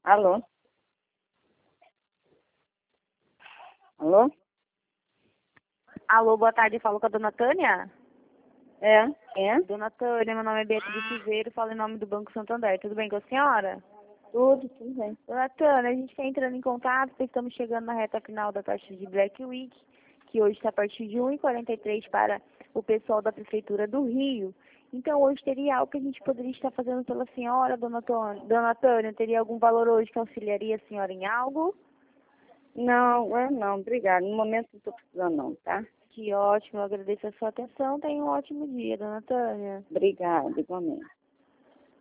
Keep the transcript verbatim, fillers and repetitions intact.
Alô? Alô? Alô, boa tarde, falo com a dona Tânia? É? Quem é? Dona Tânia, meu nome é Beatriz Silveiro, falo em nome do Banco Santander. Tudo bem com a senhora? Tudo, tudo bem. Dona Tânia, a gente está entrando em contato, porque estamos chegando na reta final da taxa de Black Week, que hoje está a partir de um real e quarenta e três centavos para o pessoal da Prefeitura do Rio. Então, hoje teria algo que a gente poderia estar fazendo pela senhora, dona Tânia? Dona Tânia, teria algum valor hoje que auxiliaria a senhora em algo? Não, é não, obrigada. No momento não estou precisando não, tá? Que ótimo, eu agradeço a sua atenção. Tenha um ótimo dia, dona Tânia. Obrigada, igualmente.